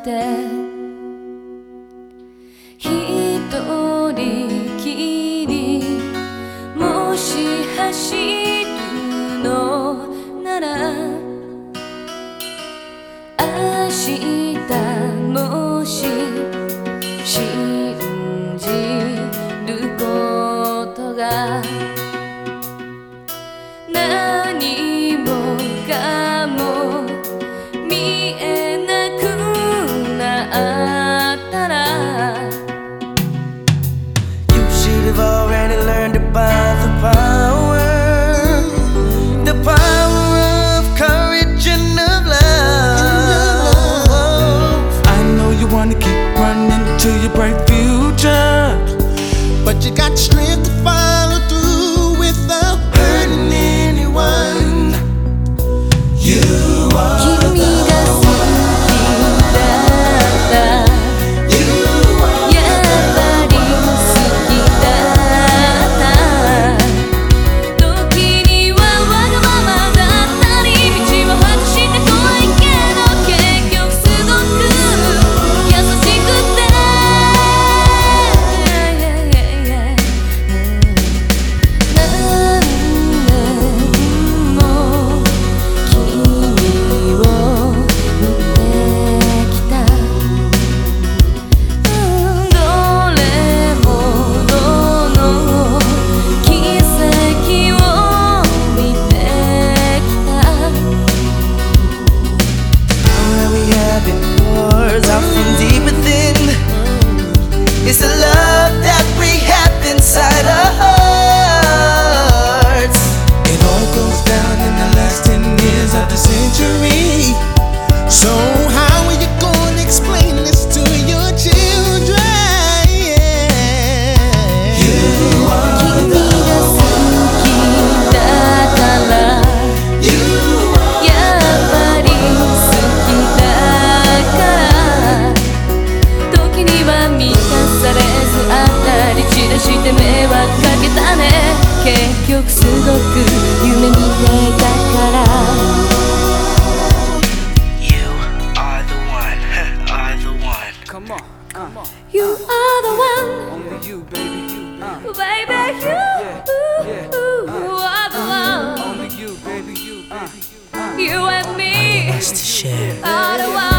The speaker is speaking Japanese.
て一人きりもし走るのなら明日もし信じることが何もかも見えなくなったら You should have already learned about the power of courage and of love. I know you wanna keep running to your bright future, but you got strength to follow through without hurting anyone. You are the one. やっぱり好きだった時にはわがままだったり道を外して怖いけど結局すごく優しくて何年も君を見てきたどれほどの奇跡を見てきた Where we have it pours out from deep within. It's the love that we have inside our hearts. It all goes down in the last 10 years of the century. So how are you gonna explain this to your children? You are 君が好きだからやっぱり好きだから時には満たされずあったり散らして迷惑かけたね結局すごく夢見ていたから You are the one, are the one. Come on, come on. You are the one Only you, baby, you. baby you are the one Only you, baby, you, baby, you. you and me Us to share. are the one